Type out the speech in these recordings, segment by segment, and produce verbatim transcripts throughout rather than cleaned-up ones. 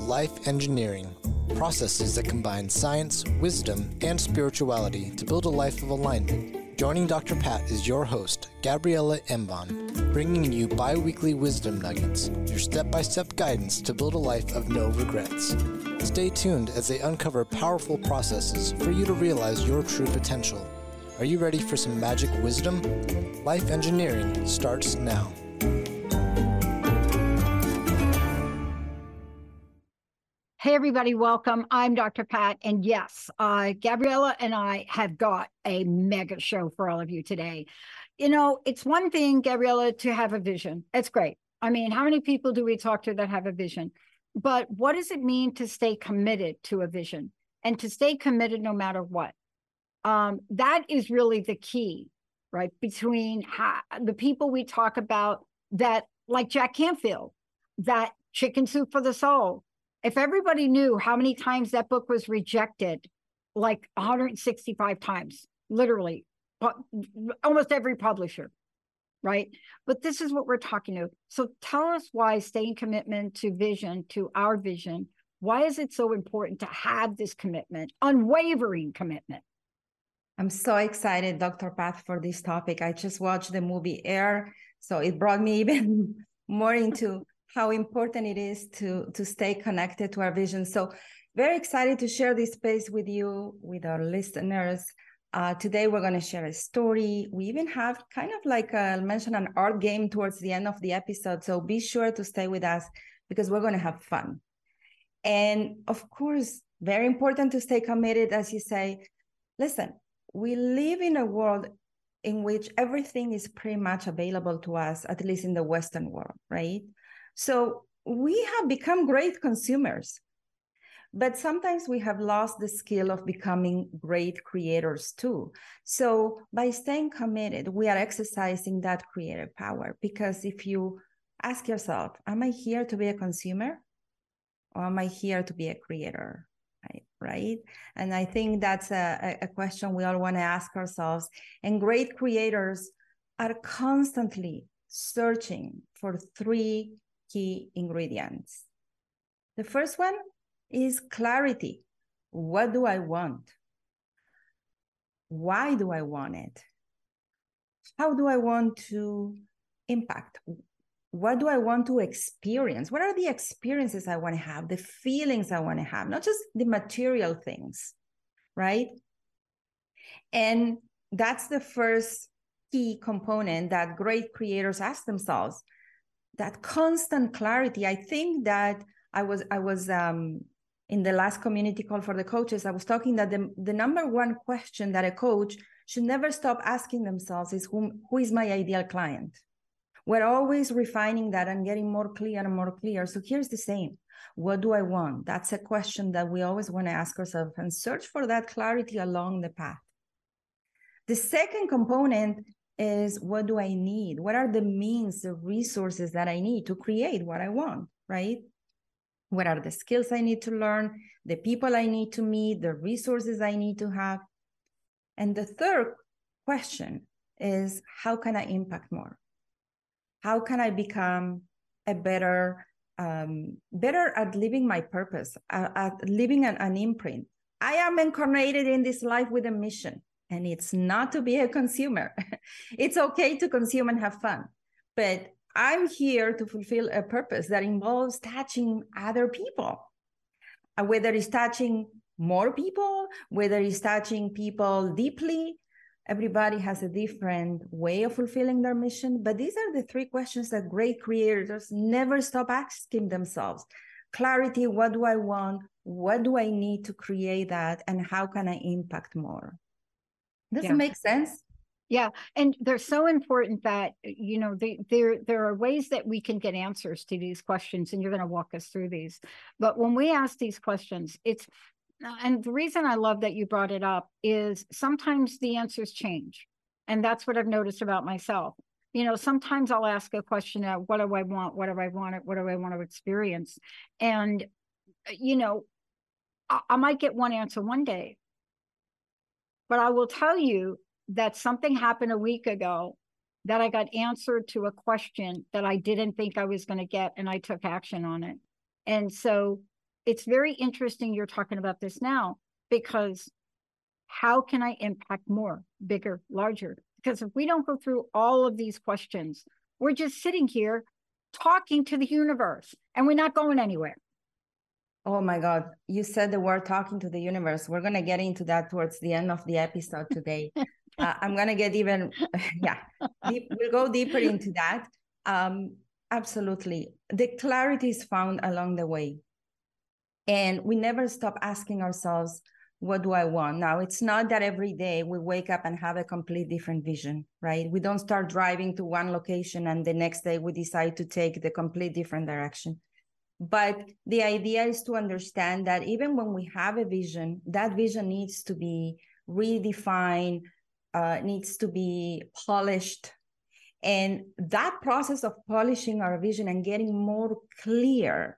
Life Engineering, processes that combine science, wisdom, and spirituality to build a life of alignment. Joining Doctor Pat is your host, Gabriella Embon, bringing you bi-weekly wisdom nuggets, your step-by-step guidance to build a life of no regrets. Stay tuned as they uncover powerful processes for you to realize your true potential. Are you ready for some magic wisdom? Life Engineering starts now. Hey, everybody, welcome. I'm Doctor Pat, and yes, uh, Gabriella and I have got a mega show for all of you today. You know, it's one thing, Gabriella, to have a vision. It's great. I mean, how many people do we talk to that have a vision? But what does it mean to stay committed to a vision and to stay committed no matter what? Um, that is really the key, right? Between ha- the people we talk about that, like Jack Canfield, that Chicken Soup for the Soul. If everybody knew how many times that book was rejected, like one hundred sixty-five times, literally, almost every publisher, right? But this is what we're talking about. So tell us why staying commitment to vision, to our vision, why is it so important to have this commitment, unwavering commitment? I'm so excited, Doctor Pat, for this topic. I just watched the movie Air, so it brought me even more into how important it is to, to stay connected to our vision. So very excited to share this space with you, with our listeners. Uh, today, we're going to share a story. We even have kind of like I mentioned an art game towards the end of the episode. So be sure to stay with us because we're going to have fun. And of course, very important to stay committed, as you say. Listen, we live in a world in which everything is pretty much available to us, at least in the Western world, right? So we have become great consumers, but sometimes we have lost the skill of becoming great creators too. So by staying committed, we are exercising that creative power. Because if you ask yourself, am I here to be a consumer or am I here to be a creator? Right, right? And I think that's a, a question we all want to ask ourselves. And great creators are constantly searching for three key ingredients. The first one is clarity. What do I want? Why do I want it? How do I want to impact? What do I want to experience? What are the experiences I want to have, the feelings I want to have, not just the material things, right? And that's the first key component that great creators ask themselves. That constant clarity. I think that I was I was um, in the last community call for the coaches, I was talking that the, the number one question that a coach should never stop asking themselves is who, who is my ideal client? We're always refining that and getting more clear and more clear. So here's the same. What do I want? That's a question that we always want to ask ourselves and search for that clarity along the path. The second component is what do I need? What are the means, the resources that I need to create what I want, right? What are the skills I need to learn, the people I need to meet, the resources I need to have? And the third question is, how can I impact more? How can I become a better, um, better at living my purpose, at, at living an, an imprint? I am incarnated in this life with a mission. And it's not to be a consumer. It's okay to consume and have fun. But I'm here to fulfill a purpose that involves touching other people. Uh, whether it's touching more people, whether it's touching people deeply, everybody has a different way of fulfilling their mission. But these are the three questions that great creators never stop asking themselves. Clarity, what do I want? What do I need to create that? And how can I impact more? Does Yeah. it make sense? Yeah, and they're so important that, you know, they, there there are ways that we can get answers to these questions, and you're going to walk us through these. But when we ask these questions, it's, and the reason I love that you brought it up is sometimes the answers change. And that's what I've noticed about myself. You know, sometimes I'll ask a question, uh, what do I want? What do I want? What do I want to experience? And, you know, I, I might get one answer one day. But I will tell you that something happened a week ago that I got answered to a question that I didn't think I was going to get, and I took action on it. And so it's very interesting you're talking about this now, because how can I impact more, bigger, larger? Because if we don't go through all of these questions, we're just sitting here talking to the universe and we're not going anywhere. Oh my God, you said the word talking to the universe. We're going to get into that towards the end of the episode today. uh, I'm going to get even, yeah, deep, we'll go deeper into that. Um, absolutely. The clarity is found along the way. And we never stop asking ourselves, what do I want? Now, it's not that every day we wake up and have a complete different vision, right? We don't start driving to one location and the next day we decide to take the complete different direction. But the idea is to understand that even when we have a vision, that vision needs to be redefined, uh, needs to be polished. And that process of polishing our vision and getting more clear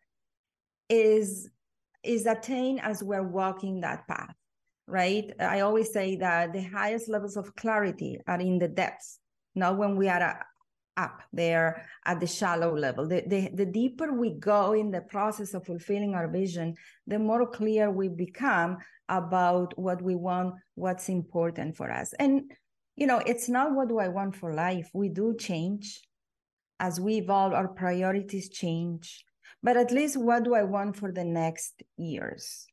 is, is attained as we're walking that path, right? I always say that the highest levels of clarity are in the depths, not when we are a, up there at the shallow level. The, the, the deeper we go in the process of fulfilling our vision, the more clear we become about what we want, what's important for us. And, you know, it's not what do I want for life. We do change. As we evolve, our priorities change. But at least what do I want for the next years?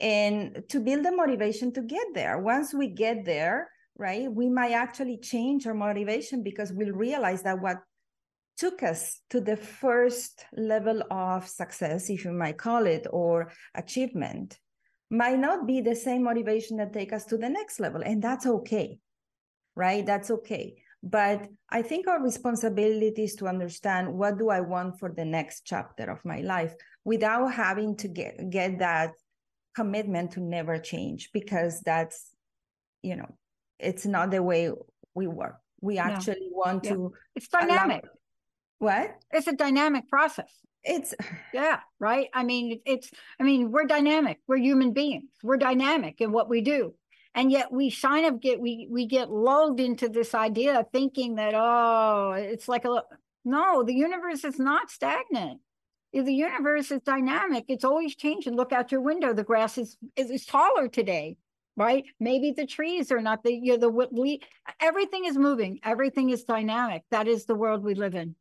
And to build the motivation to get there. Once we get there, right, we might actually change our motivation because we'll realize that what took us to the first level of success, if you might call it, or achievement, might not be the same motivation that take us to the next level. And that's okay, right? That's okay. But I think our responsibility is to understand what do I want for the next chapter of my life without having to get, get that commitment to never change, because that's, you know, it's not the way we work. We actually no. want yeah. to. It's dynamic. Allow... What? It's a dynamic process. It's yeah, right. I mean, it's. I mean, we're dynamic. We're human beings. We're dynamic in what we do, and yet we kind of get we we get lulled into this idea of thinking that oh, it's like a no. The universe is not stagnant. The universe is dynamic. It's always changing. Look out your window. The grass is is, is taller today. Right? Maybe the trees are not the, you know, the, we, everything is moving. Everything is dynamic. That is the world we live in.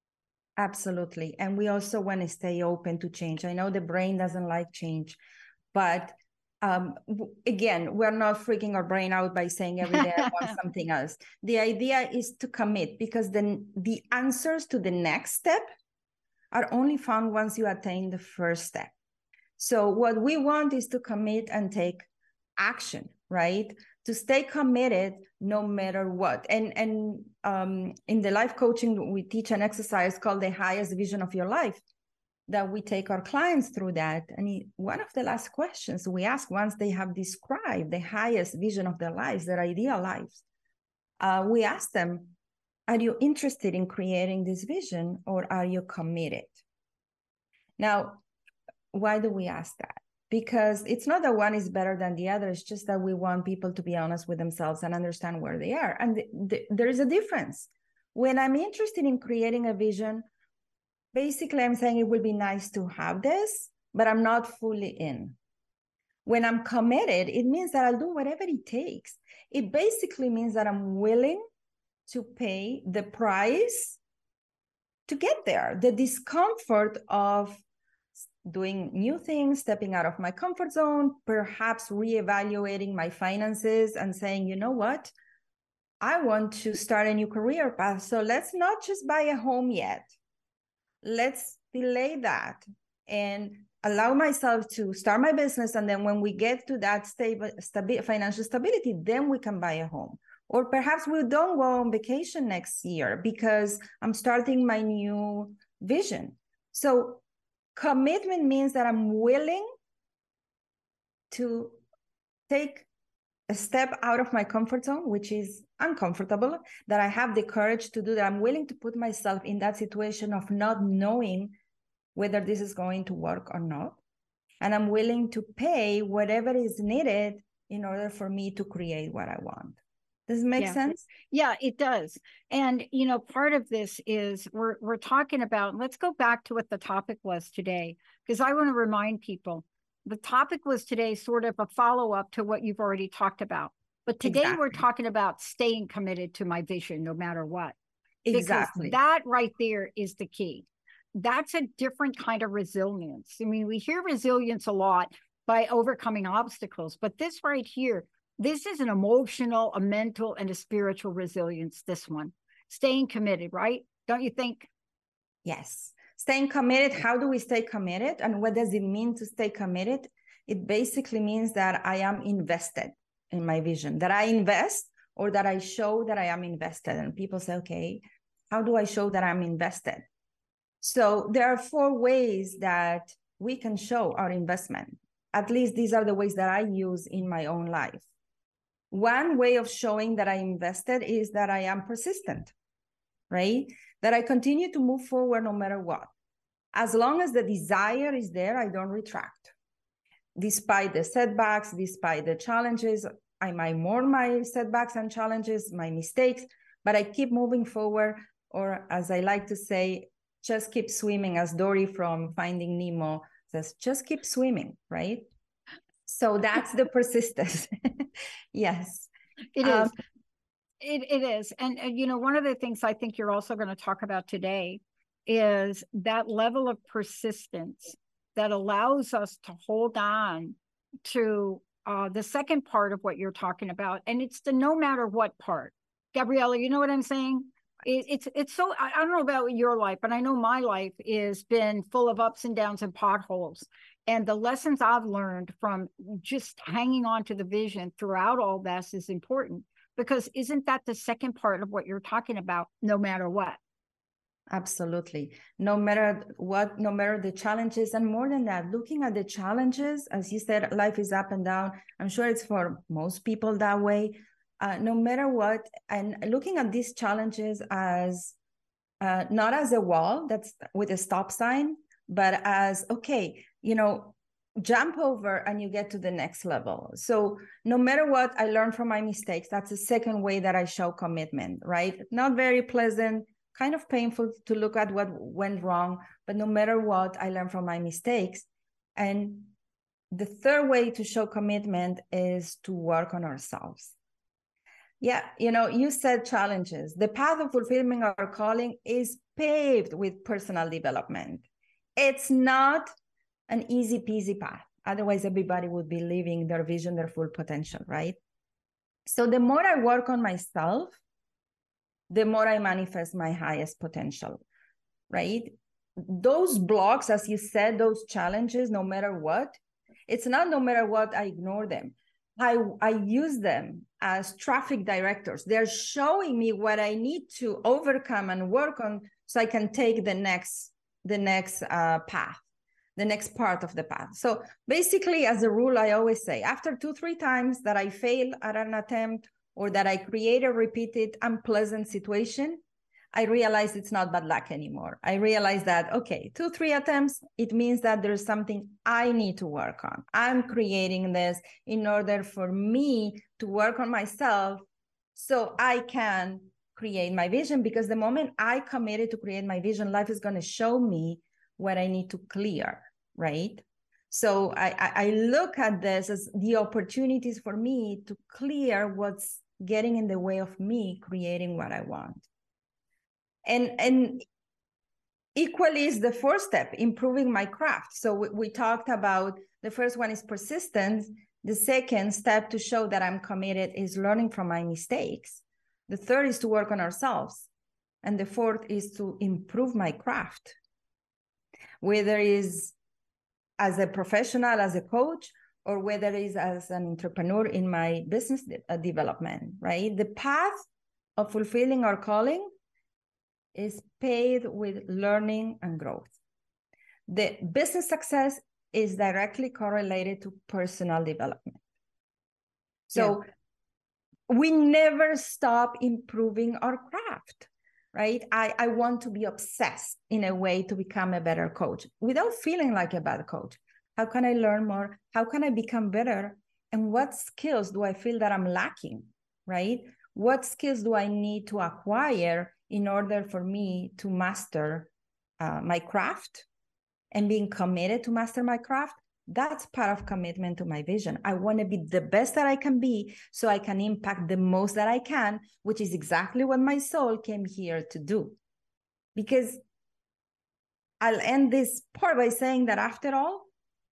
Absolutely. And we also want to stay open to change. I know the brain doesn't like change, but um, again, we're not freaking our brain out by saying every day I want something else. The idea is to commit, because then the answers to the next step are only found once you attain the first step. So what we want is to commit and take action, right? To stay committed no matter what. And and um, in the life coaching, we teach an exercise called the highest vision of your life, that we take our clients through that. And one of the last questions we ask once they have described the highest vision of their lives, their ideal lives, uh, we ask them, are you interested in creating this vision, or are you committed? Now, why do we ask that? Because it's not that one is better than the other. It's just that we want people to be honest with themselves and understand where they are. And th- th- there is a difference. When I'm interested in creating a vision, basically I'm saying it would be nice to have this, but I'm not fully in. When I'm committed, it means that I'll do whatever it takes. It basically means that I'm willing to pay the price to get there, the discomfort of doing new things, stepping out of my comfort zone, perhaps reevaluating my finances and saying, you know what, I want to start a new career path. So let's not just buy a home yet. Let's delay that and allow myself to start my business. And then when we get to that stable, stabi- financial stability, then we can buy a home. Or perhaps we don't go on vacation next year because I'm starting my new vision. So commitment means that I'm willing to take a step out of my comfort zone, which is uncomfortable, that I have the courage to do that. I'm willing to put myself in that situation of not knowing whether this is going to work or not. And I'm willing to pay whatever is needed in order for me to create what I want. Does it make yeah. sense? Yeah, it does. And, you know, part of this is we're, we're talking about, let's go back to what the topic was today, because I want to remind people, the topic was today sort of a follow-up to what you've already talked about. But today Exactly. we're talking about staying committed to my vision, no matter what. Exactly. Because that right there is the key. That's a different kind of resilience. I mean, we hear resilience a lot by overcoming obstacles, but this right here, this is an emotional, a mental, and a spiritual resilience, this one. Staying committed, right? Don't you think? Yes. Staying committed. How do we stay committed? And what does it mean to stay committed? It basically means that I am invested in my vision, that I invest or that I show that I am invested. And people say, okay, how do I show that I'm invested? So there are four ways that we can show our investment. At least these are the ways that I use in my own life. One way of showing that I invested is that I am persistent, right? That I continue to move forward no matter what. As long as the desire is there, I don't retract. Despite the setbacks, despite the challenges, I might mourn my setbacks and challenges, my mistakes, but I keep moving forward, or as I like to say, just keep swimming, as Dory from Finding Nemo says, just keep swimming, right? So that's the persistence. Yes. It um, is. It, it is. And, and, you know, one of the things I think you're also going to talk about today is that level of persistence that allows us to hold on to uh, the second part of what you're talking about. And it's the no matter what part. Gabriella, you know what I'm saying? It, it's it's so, I, I don't know about your life, but I know my life has been full of ups and downs and potholes. And the lessons I've learned from just hanging on to the vision throughout all this is important, because isn't that the second part of what you're talking about, no matter what? Absolutely. No matter what, no matter the challenges, and more than that, looking at the challenges, as you said, life is up and down. I'm sure it's for most people that way. Uh, no matter what, and looking at these challenges as uh, not as a wall that's with a stop sign, but as, okay, you know, jump over and you get to the next level. So no matter what, I learn from my mistakes. That's the second way that I show commitment, right? Not very pleasant, kind of painful to look at what went wrong, but no matter what, I learn from my mistakes. And the third way to show commitment is to work on ourselves. Yeah, you know, you said challenges. The path of fulfilling our calling is paved with personal development. It's not an easy peasy path. Otherwise, everybody would be living their vision, their full potential, right? So the more I work on myself, the more I manifest my highest potential, right? Those blocks, as you said, those challenges, no matter what, it's not no matter what, I ignore them. I, I use them as traffic directors. They're showing me what I need to overcome and work on so I can take the next, the next uh, path, the next part of the path. So basically, as a rule, I always say, after two, three times that I fail at an attempt or that I create a repeated unpleasant situation, I realize it's not bad luck anymore. I realize that, okay, two, three attempts, it means that there's something I need to work on. I'm creating this in order for me to work on myself so I can create my vision, because the moment I committed to create my vision, life is going to show me what I need to clear, right? So I, I look at this as the opportunities for me to clear what's getting in the way of me creating what I want. And, and equally is the fourth step, improving my craft. So we, we talked about the first one is persistence. The second step to show that I'm committed is learning from my mistakes. The third is to work on ourselves. And the fourth is to improve my craft, whether it is as a professional, as a coach, or whether it is as an entrepreneur in my business de- development, right? The path of fulfilling our calling is paved with learning and growth. The business success is directly correlated to personal development. So yeah. We never stop improving our craft, right? I, I want to be obsessed in a way to become a better coach without feeling like a bad coach. How can I learn more? How can I become better? And what skills do I feel that I'm lacking, right? What skills do I need to acquire in order for me to master uh, my craft and being committed to master my craft? That's part of commitment to my vision. I want to be the best that I can be so I can impact the most that I can, which is exactly what my soul came here to do. Because I'll end this part by saying that after all,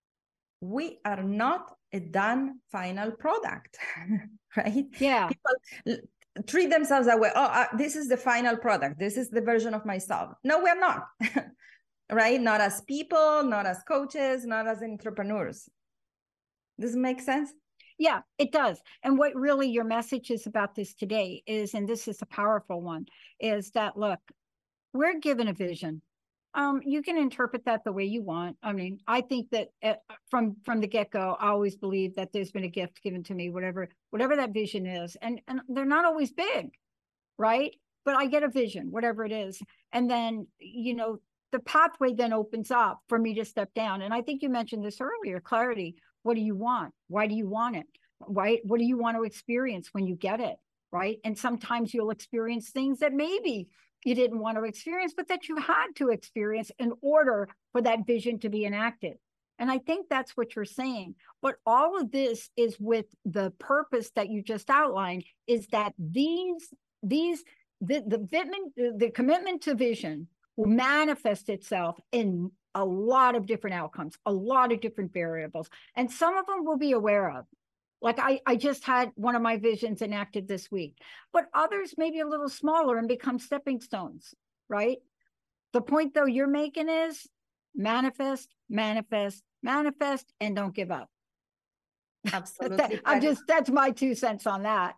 we are not a done final product, right? Yeah. People treat themselves that way. Oh, uh, this is the final product. This is the version of myself. No, we're not. Right? Not as people, not as coaches, not as entrepreneurs. Does it make sense? Yeah, it does. And what really your message is about this today is, and this is a powerful one, is that, look, we're given a vision. Um, you can interpret that the way you want. I mean, I think that uh, from from the get-go, I always believe that there's been a gift given to me, whatever whatever that vision is. And, and they're not always big, right? But I get a vision, whatever it is. And then, you know, the pathway then opens up for me to step down. And I think you mentioned this earlier, clarity. What do you want? Why do you want it? Right? What do you want to experience when you get it? Right? And sometimes you'll experience things that maybe you didn't want to experience, but that you had to experience in order for that vision to be enacted. And I think that's what you're saying. But all of this is with the purpose that you just outlined, is that these, these, the, the, the commitment to vision will manifest itself in a lot of different outcomes, a lot of different variables. And some of them we'll be aware of. Like I, I just had one of my visions enacted this week, but others may be a little smaller and become stepping stones, right? The point though you're making is manifest, manifest, manifest, and don't give up. Absolutely. that, I'm just, that's my two cents on that.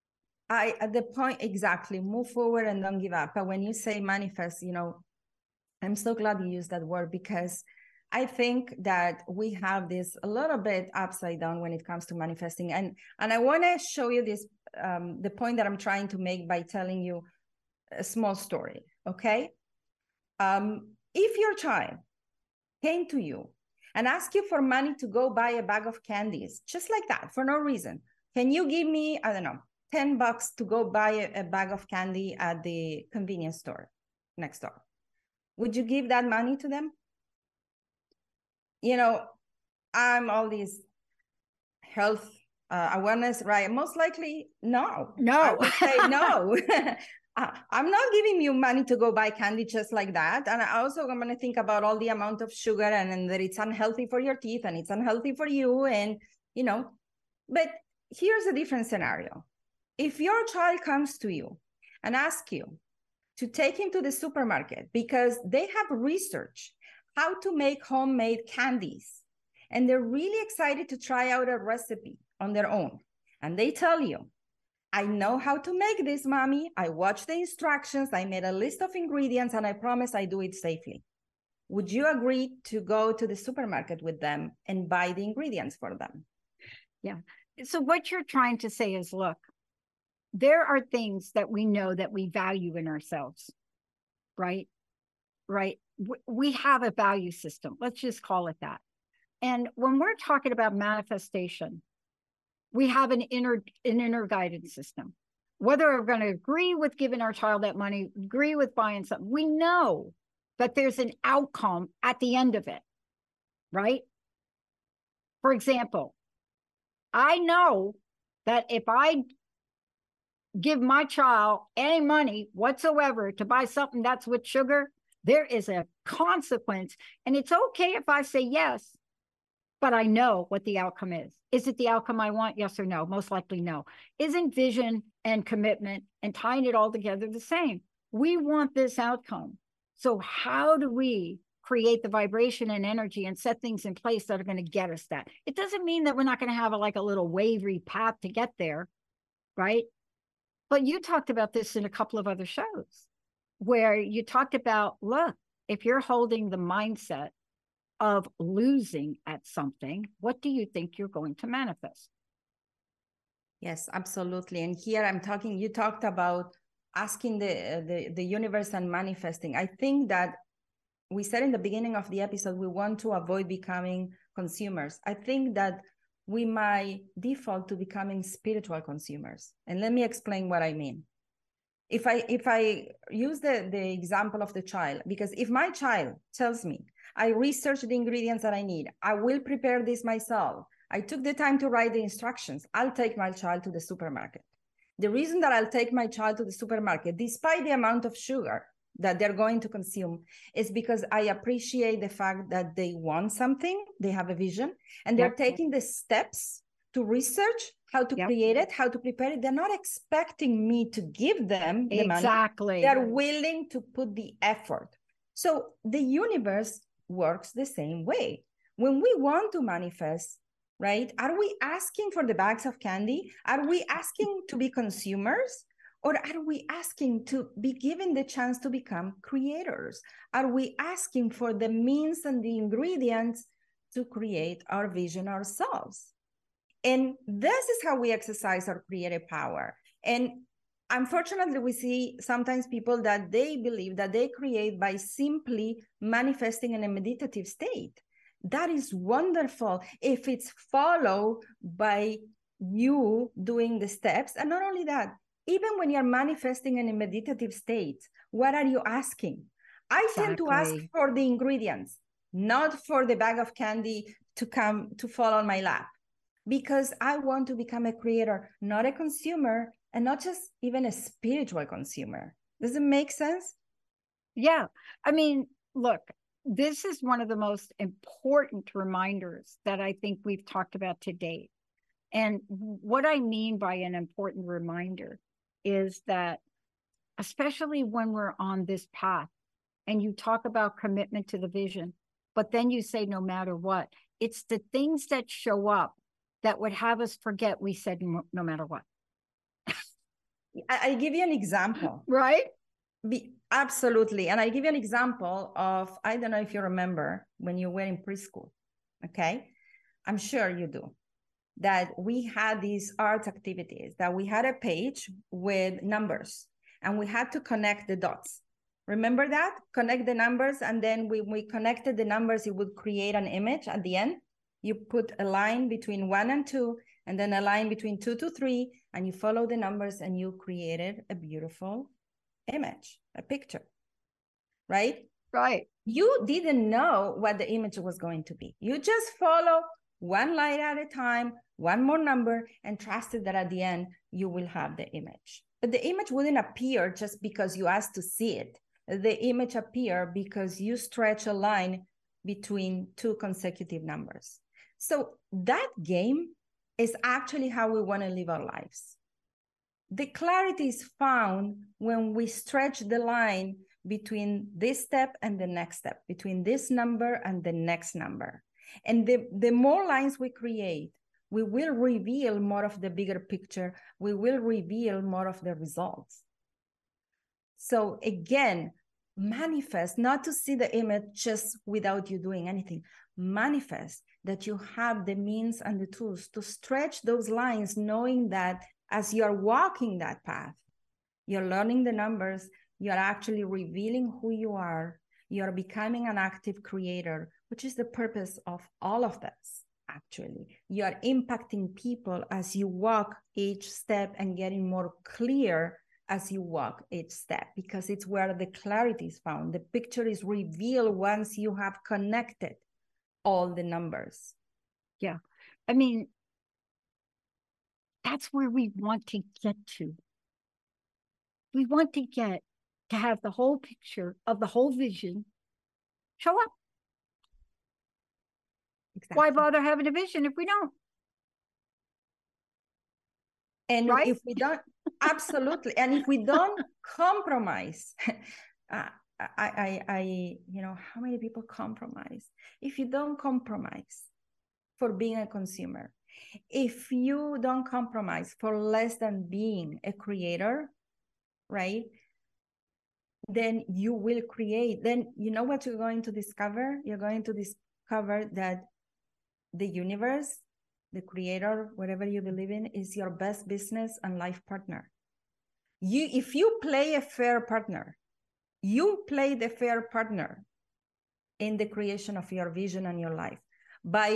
I, at the point, exactly, move forward and don't give up. But when you say manifest, you know, I'm so glad you used that word, because I think that we have this a little bit upside down when it comes to manifesting. And, and I want to show you this, um, the point that I'm trying to make by telling you a small story, okay? Um, if your child came to you and asked you for money to go buy a bag of candies, just like that, for no reason, can you give me, I don't know, ten bucks to go buy a, a bag of candy at the convenience store next door? Would you give that money to them? You know, I'm all these health uh, awareness, right? Most likely, no. No. I would say no. I'm not giving you money to go buy candy just like that. And I also I'm going to think about all the amount of sugar and, and that it's unhealthy for your teeth and it's unhealthy for you. And, you know, but here's a different scenario. If your child comes to you and asks you to take him to the supermarket because they have research how to make homemade candies, and they're really excited to try out a recipe on their own, and they tell you, I know how to make this, mommy. I watched the instructions. I made a list of ingredients, and I promise I do it safely. Would you agree to go to the supermarket with them and buy the ingredients for them? Yeah. So what you're trying to say is, look, there are things that we know that we value in ourselves, right? Right. We have a value system. Let's just call it that. And when we're talking about manifestation, we have an inner, an inner guidance system. Whether we're going to agree with giving our child that money, agree with buying something, we know that there's an outcome at the end of it, right? For example, I know that if I give my child any money whatsoever to buy something that's with sugar, there is a consequence. And it's okay if I say yes, but I know what the outcome is. Is it the outcome I want? Yes or no? Most likely no. Isn't vision and commitment and tying it all together the same? We want this outcome. So how do we create the vibration and energy and set things in place that are going to get us that? It doesn't mean that we're not going to have a, like a little wavy path to get there, right? But you talked about this in a couple of other shows where you talked about, look, if you're holding the mindset of losing at something, what do you think you're going to manifest? Yes, absolutely. And here I'm talking, you talked about asking the, the, the universe and manifesting. I think that we said in the beginning of the episode, we want to avoid becoming consumers. I think that we might default to becoming spiritual consumers. And let me explain what I mean. If I if I use the, the example of the child, because if my child tells me, I researched the ingredients that I need, I will prepare this myself, I took the time to write the instructions, I'll take my child to the supermarket. The reason that I'll take my child to the supermarket, despite the amount of sugar that they're going to consume, is because I appreciate the fact that they want something, they have a vision, and they're yep. taking the steps to research how to yep. create it, how to prepare it. They're not expecting me to give them the exactly. money. They're willing to put the effort. So the universe works the same way. When we want to manifest, right? Are we asking for the bags of candy? Are we asking to be consumers? Or are we asking to be given the chance to become creators? Are we asking for the means and the ingredients to create our vision ourselves? And this is how we exercise our creative power. And unfortunately, we see sometimes people that they believe that they create by simply manifesting in a meditative state. That is wonderful if it's followed by you doing the steps. And not only that, even when you're manifesting in a meditative state, what are you asking? I exactly. tend to ask for the ingredients, not for the bag of candy to come to fall on my lap, because I want to become a creator, not a consumer, and not just even a spiritual consumer. Does it make sense? Yeah. I mean, look, this is one of the most important reminders that I think we've talked about to date. And what I mean by an important reminder is that, especially when we're on this path and you talk about commitment to the vision, but then you say, no matter what, it's the things that show up that would have us forget we said no, no matter what. I'll give you an example. Right? Be, absolutely. And I'll give you an example of, I don't know if you remember when you were in preschool, okay? I'm sure you do. That we had these art activities, that we had a page with numbers and we had to connect the dots. Remember that? Connect the numbers, and then when we connected the numbers, it would create an image at the end. You put a line between one and two, and then a line between two to three, and you follow the numbers and you created a beautiful image, a picture, right? Right. You didn't know what the image was going to be. You just follow one line at a time, one more number, and trusted that at the end, you will have the image. But the image wouldn't appear just because you asked to see it. The image appeared because you stretch a line between two consecutive numbers. So that game is actually how we want to live our lives. The clarity is found when we stretch the line between this step and the next step, between this number and the next number. And the, the more lines we create, we will reveal more of the bigger picture. We will reveal more of the results. So again, manifest, not to see the image just without you doing anything. Manifest that you have the means and the tools to stretch those lines, knowing that as you're walking that path, you're learning the numbers, you're actually revealing who you are, you're becoming an active creator, which is the purpose of all of this, actually. You are impacting people as you walk each step and getting more clear as you walk each step, because it's where the clarity is found. The picture is revealed once you have connected all the numbers. Yeah. I mean, that's where we want to get to. We want to get to have the whole picture of the whole vision show up. Exactly. Why bother having a vision if we don't? And right? if we don't, absolutely. And if we don't compromise, uh, I, I, I, you know, how many people compromise? If you don't compromise for being a consumer, if you don't compromise for less than being a creator, right? Then you will create. Then you know what you're going to discover? You're going to discover that the universe, the creator, whatever you believe in, is your best business and life partner. You, if you play a fair partner, you play the fair partner in the creation of your vision and your life by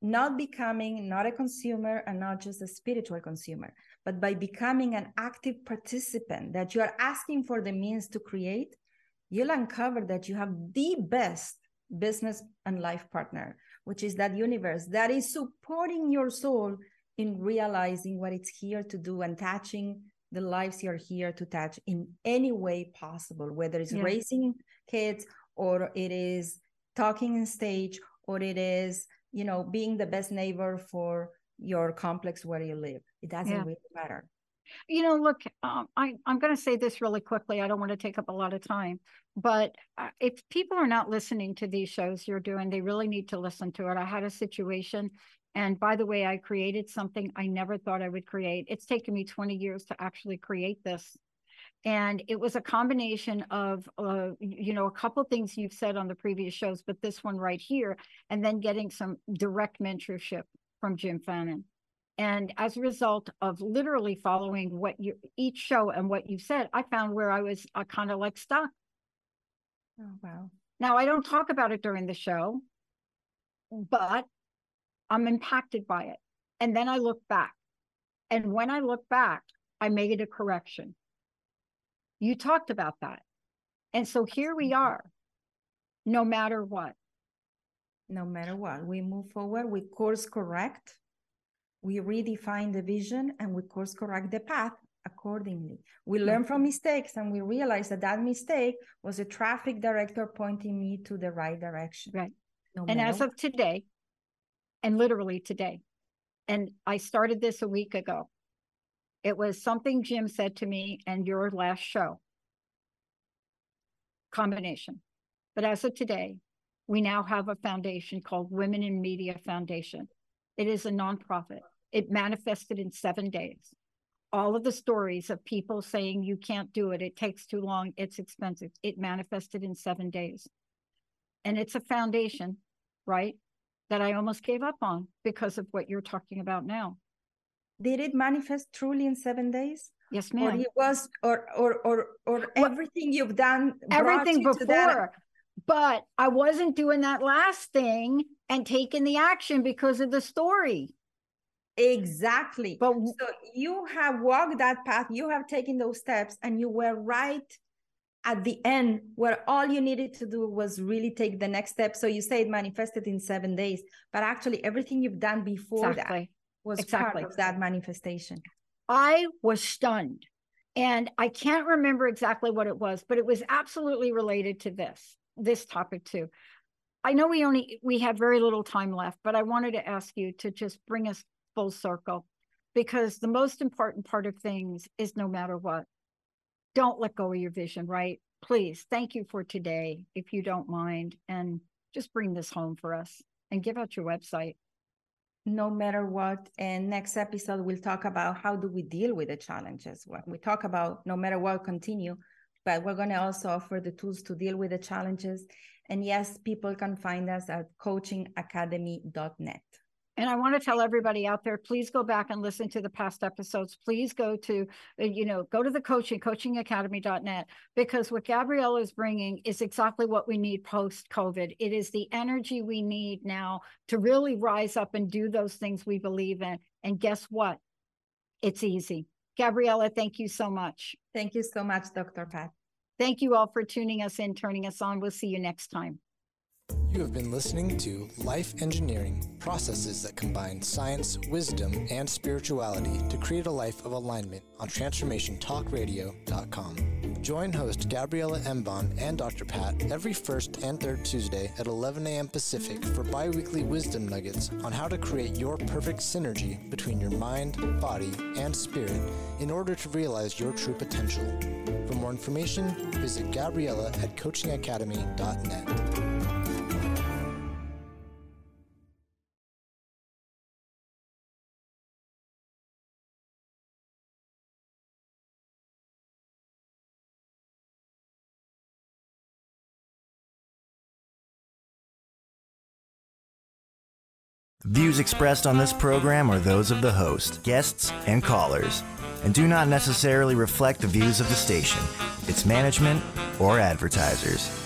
not becoming not a consumer and not just a spiritual consumer, but by becoming an active participant that you are asking for the means to create, you'll uncover that you have the best business and life partner, which is that universe that is supporting your soul in realizing what it's here to do and touching the lives you're here to touch in any way possible, whether it's yeah. raising kids, or it is talking in stage, or it is, you know, being the best neighbor for your complex where you live. It doesn't yeah. really matter. You know, look, um, I, I'm going to say this really quickly. I don't want to take up a lot of time, but uh, if people are not listening to these shows you're doing, they really need to listen to it. I had a situation, and by the way, I created something I never thought I would create. It's taken me twenty years to actually create this. And it was a combination of, uh, you know, a couple of things you've said on the previous shows, but this one right here, and then getting some direct mentorship from Jim Fannin. And as a result of literally following what you, each show and what you said, I found where I was uh, kind of like stuck. Oh, wow. Now, I don't talk about it during the show, but I'm impacted by it. And then I look back. And when I look back, I made a correction. You talked about that. And so here we are, no matter what. No matter what, we move forward, we course correct, we redefine the vision, and we course correct the path accordingly. We learn from mistakes, and we realize that that mistake was a traffic director pointing me to the right direction. Right. No and as what. of today, and literally today, and I started this a week ago, it was something Jim said to me and your last show. Combination. But as of today, we now have a foundation called Women in Media Foundation. It is a nonprofit. It manifested in seven days. All of the stories of people saying you can't do it, it takes too long, it's expensive, it manifested in seven days. And it's a foundation, right, that I almost gave up on because of what you're talking about now. Did it manifest truly in seven days? Yes, ma'am. Or it was, or or or or well, everything you've done, everything before. That... But I wasn't doing that last thing and taking the action because of the story. Exactly. But so you have walked that path, you have taken those steps, and you were right at the end where all you needed to do was really take the next step. So you say it manifested in seven days, but actually everything you've done before exactly. that was exactly. part of that manifestation. I was stunned, and I can't remember exactly what it was, but it was absolutely related to this, this topic too. I know we only, we have very little time left, but I wanted to ask you to just bring us full circle, because the most important part of things is no matter what, don't let go of your vision, right? Please, thank you for today, if you don't mind, and just bring this home for us and give out your website. No matter what. And next episode, we'll talk about how do we deal with the challenges. We talk about no matter what, continue, but we're going to also offer the tools to deal with the challenges. And yes, people can find us at coaching academy dot net. And I want to tell everybody out there, please go back and listen to the past episodes. Please go to, you know, go to the coaching, coaching academy dot net, because what Gabriella is bringing is exactly what we need post-COVID. It is the energy we need now to really rise up and do those things we believe in. And guess what? It's easy. Gabriella, thank you so much. Thank you so much, Doctor Pat. Thank you all for tuning us in, turning us on. We'll see you next time. You have been listening to Life Engineering, processes that combine science, wisdom, and spirituality to create a life of alignment on transformation talk radio dot com. Join host Gabriella Emban and Doctor Pat every first and third Tuesday at eleven a.m. Pacific for bi-weekly wisdom nuggets on how to create your perfect synergy between your mind, body, and spirit in order to realize your true potential. For more information, visit Gabriella at coaching academy dot net. Views expressed on this program are those of the host, guests, and callers, and do not necessarily reflect the views of the station, its management, or advertisers.